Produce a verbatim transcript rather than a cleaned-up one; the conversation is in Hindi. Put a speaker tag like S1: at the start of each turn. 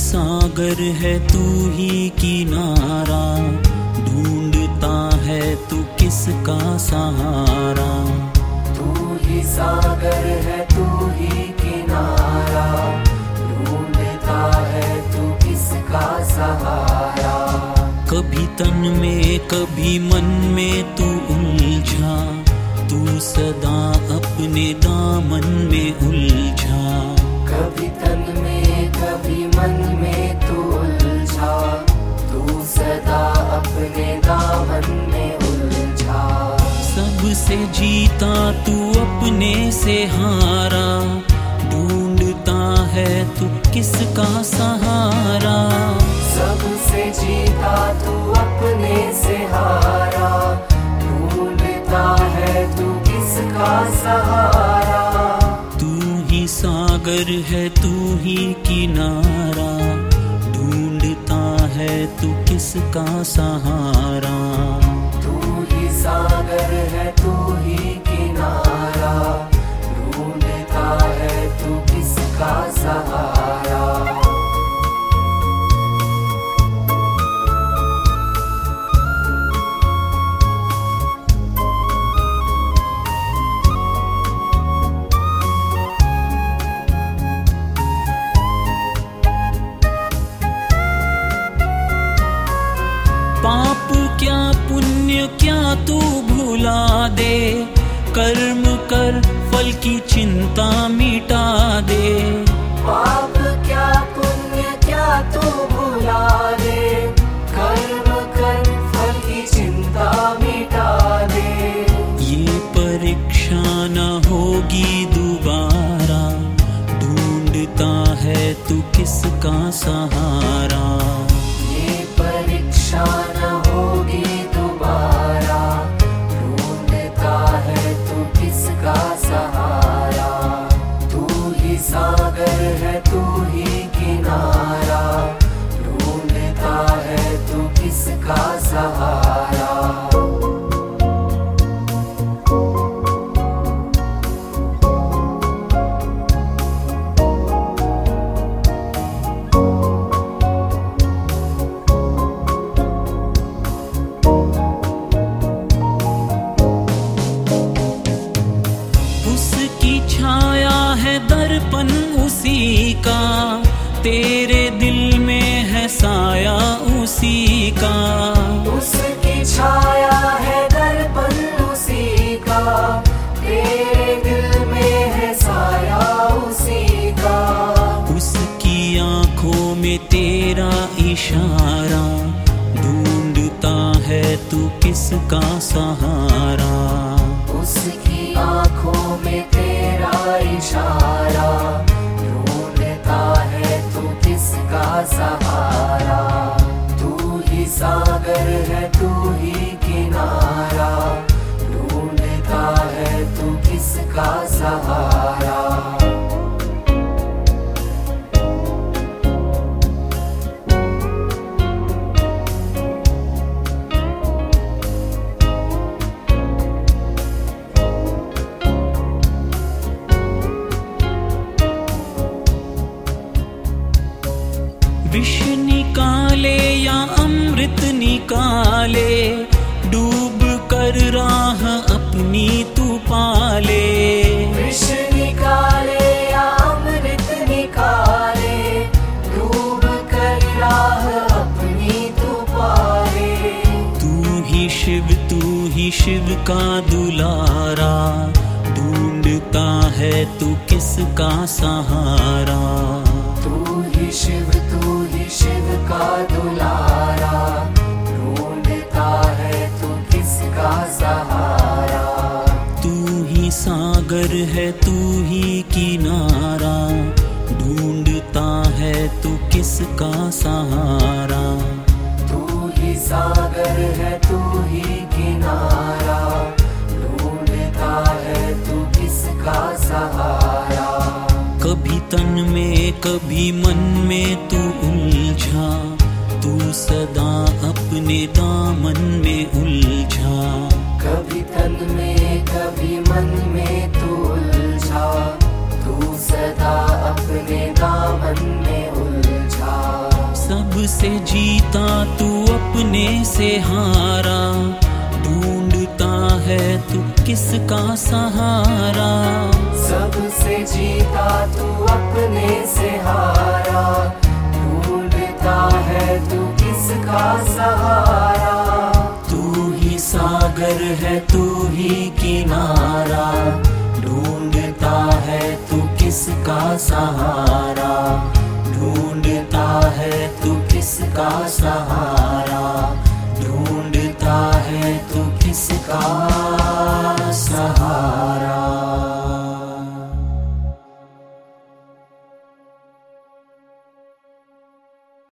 S1: सागर है तू ही किनारा, ढूंढता है तू किसका सहारा।
S2: तू ही सागर है तू ही किनारा, ढूंढता है तू किसका सहारा।
S1: कभी तन में कभी मन में तू उलझा, तू सदा अपने दामन में उलझा।
S2: कभी तन में कभी मन में तू उलझा, तू सदा अपने दामन में उलझा।
S1: सबसे जीता तू अपने से हारा, ढूंढता है तू किसका सहारा।
S2: सबसे जीता तू अपने से हारा, ढूंढता है तू किसका सहारा।
S1: तू ही सागर है तू ही किनारा, ढूंढता है तू किसका सहारा।
S2: तू ही सागर है तू ही किनारा, ढूंढता है तू किसका सहारा।
S1: पाप क्या पुण्य क्या तू भुला दे, कर्म कर फल की चिंता मिटा दे।
S2: पाप क्या पुण्य क्या तू भुला दे, कर्म कर फल की चिंता मिटा दे।
S1: ये परीक्षा न होगी दोबारा, ढूंढता है तू किसका सहारा।
S2: ये परीक्षा न होगी दोबारा, ढूंढता है तू किसका सहारा। तू ही सागर है तू ही किनारा, ढूंढता है तू किसका सहारा।
S1: छाया है दर्पण उसी का, तेरे दिल में है साया उसी का।
S2: उसकी छाया है दर्पण उसी का, तेरे दिल में है साया उसी का।
S1: उसकी आंखों में तेरा इशारा, ढूंढता है तू किसका सहारा।
S2: उसकी आंखों में तेरा इशारा, ढूंढता है तू किसका सहारा। तू ही सागर है तू ही किनारा, ढूंढता है तू किसका सहारा।
S1: विष निकाले या अमृत निकाले, डूब कर राह अपनी तू पाले।
S2: विष निकाले या अमृत निकाले, डूब कर राह अपनी तू पाले।
S1: तू ही शिव तू ही शिव का दुलारा, ढूंढता है तू किसका सहारा।
S2: तू ही शिव तू ही शिव का दुलारा, ढूंढता है तू किसका सहारा।
S1: तू ही सागर है तू ही किनारा, ढूंढता है तू किसका सहारा।
S2: तू ही सागर है तू ही किनारा, ढूंढता है तू किसका सहारा।
S1: कभी तन में कभी मन में तू उलझा, तू सदा अपने दामन में उलझा।
S2: कभी तन में कभी मन में तू उलझा, तू सदा अपने दामन में उलझा।
S1: सबसे जीता तू अपने से हारा, ढूंढता है तू किसका सहारा।
S2: सबसे जीता तू अपने से हारा, ढूंढता है तू किसका सहारा।
S1: तू ही सागर है तू ही किनारा, ढूंढता है तू किसका सहारा, ढूंढता है तू किसका सहारा।